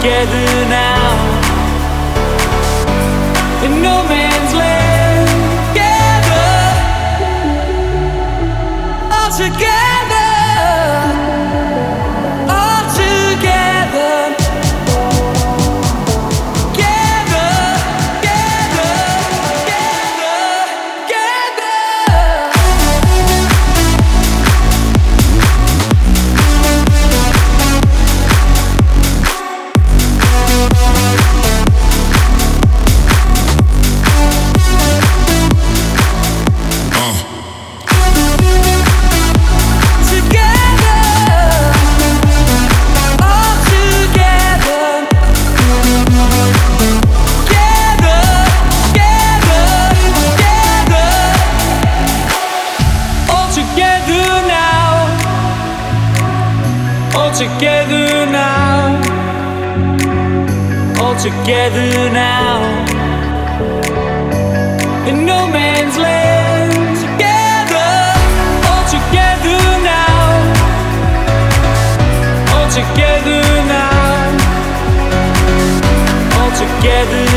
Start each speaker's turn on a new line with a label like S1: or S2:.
S1: together now, in no man's land. Together, all together, all together. Together now, all together now, in no man's land. Together, all together now, all together now, all together.